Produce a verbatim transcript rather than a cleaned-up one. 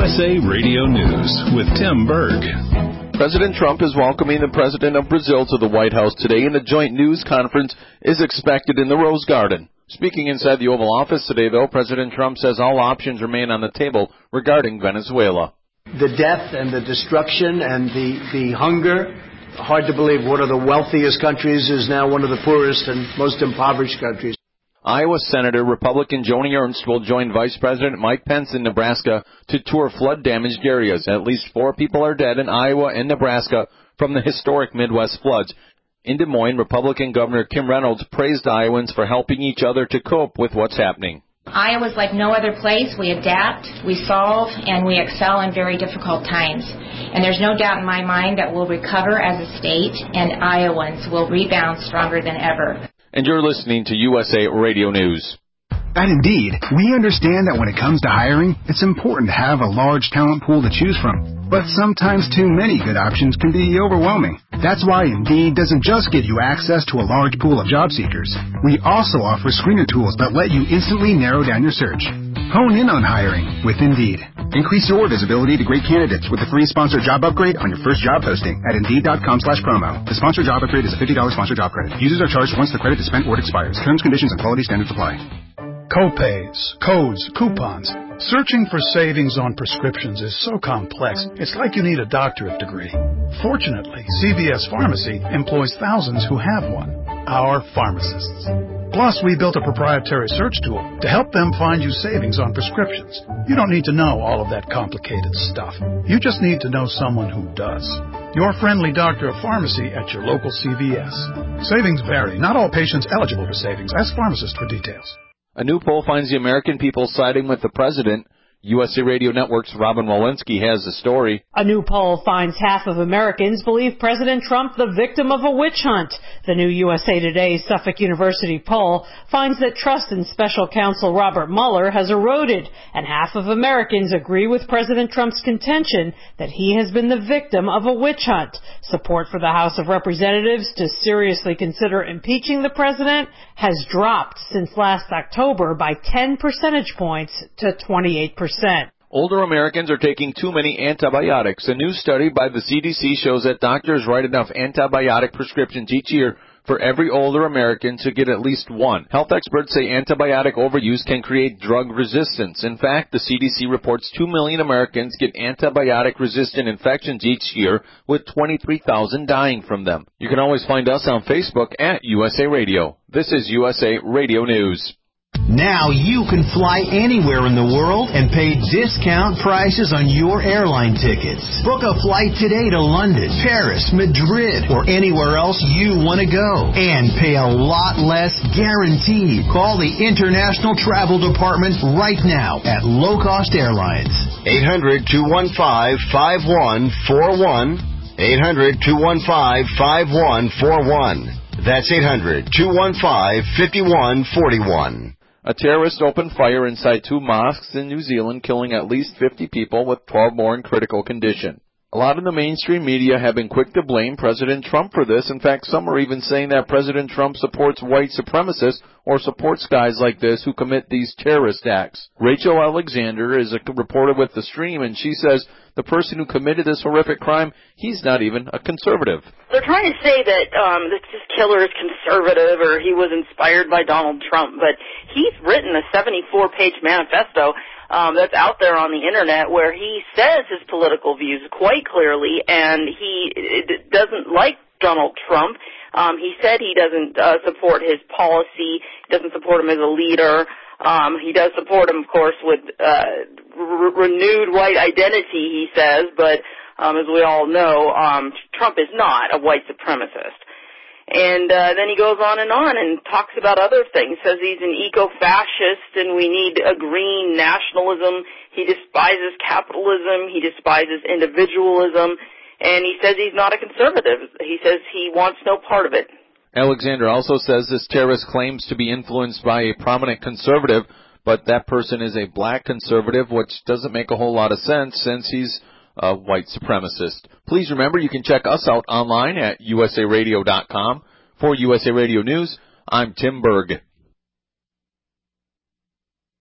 S A Radio News with Tim Berg. President Trump is welcoming the president of Brazil to the White House today, and a joint news conference is expected in the Rose Garden. Speaking inside the Oval Office today, though, President Trump says all options remain on the table regarding Venezuela. The death and the destruction and the, the hunger, hard to believe one of the wealthiest countries is now one of the poorest and most impoverished countries. Iowa Senator Republican Joni Ernst will join Vice President Mike Pence in Nebraska to tour flood-damaged areas. At least four people are dead in Iowa and Nebraska from the historic Midwest floods. In Des Moines, Republican Governor Kim Reynolds praised Iowans for helping each other to cope with what's happening. Iowa's like no other place. We adapt, we solve, and we excel in very difficult times. And there's no doubt in my mind that we'll recover as a state, and Iowans will rebound stronger than ever. And you're listening to U S A Radio News. At Indeed, we understand that when it comes to hiring, it's important to have a large talent pool to choose from. But sometimes too many good options can be overwhelming. That's why Indeed doesn't just give you access to a large pool of job seekers. We also offer screener tools that let you instantly narrow down your search. Hone in on hiring with Indeed. Increase your visibility to great candidates with a free sponsored job upgrade on your first job posting at Indeed.com slash promo. The sponsored job upgrade is a fifty dollars sponsored job credit. Users are charged once the credit is spent or it expires. Terms, conditions, and quality standards apply. Co-pays, codes, coupons. Searching for savings on prescriptions is so complex, it's like you need a doctorate degree. Fortunately, C V S Pharmacy employs thousands who have one, our pharmacists. Plus, we built a proprietary search tool to help them find you savings on prescriptions. You don't need to know all of that complicated stuff. You just need to know someone who does. Your friendly doctor of pharmacy at your local C V S. Savings vary. Not all patients eligible for savings. Ask pharmacist for details. A new poll finds the American people siding with the president. U S A Radio Network's Robin Walensky has the story. A new poll finds half of Americans believe President Trump the victim of a witch hunt. The new U S A Today Suffolk University poll finds that trust in special counsel Robert Mueller has eroded, and half of Americans agree with President Trump's contention that he has been the victim of a witch hunt. Support for the House of Representatives to seriously consider impeaching the president has dropped since last October by ten percentage points to twenty-eight percent. Older Americans are taking too many antibiotics. A new study by the C D C shows that doctors write enough antibiotic prescriptions each year for every older American to get at least one. Health experts say antibiotic overuse can create drug resistance. In fact, the C D C reports two million Americans get antibiotic-resistant infections each year, with twenty-three thousand dying from them. You can always find us on Facebook at U S A Radio. This is U S A Radio News. Now you can fly anywhere in the world and pay discount prices on your airline tickets. Book a flight today to London, Paris, Madrid, or anywhere else you want to go. And pay a lot less guaranteed. Call the International Travel Department right now at Low Cost Airlines. eight hundred, two one five, five one four one. eight hundred, two one five, five one four one. That's eight hundred, two one five, five one four one. A terrorist opened fire inside two mosques in New Zealand, killing at least fifty people, with twelve more in critical condition. A lot of the mainstream media have been quick to blame President Trump for this. In fact, some are even saying that President Trump supports white supremacists or supports guys like this who commit these terrorist acts. Rachel Alexander is a reporter with The Stream, and she says the person who committed this horrific crime, he's not even a conservative. They're trying to say that um, this killer is conservative or he was inspired by Donald Trump, but he's written a seventy-four page manifesto um, that's out there on the Internet where he says his political views quite clearly, and he doesn't like Donald Trump. Um, he said he doesn't uh, support his policy, doesn't support him as a leader. Um, he does support him, of course, with uh, re- renewed white identity, he says, but um, as we all know, um, Trump is not a white supremacist. And uh, then he goes on and on and talks about other things, says he's an eco-fascist and we need a green nationalism. He despises capitalism. He despises individualism. And he says he's not a conservative. He says he wants no part of it. Alexander also says this terrorist claims to be influenced by a prominent conservative, but that person is a black conservative, which doesn't make a whole lot of sense since he's a white supremacist. Please remember you can check us out online at U S A radio dot com. For U S A Radio News, I'm Tim Berg.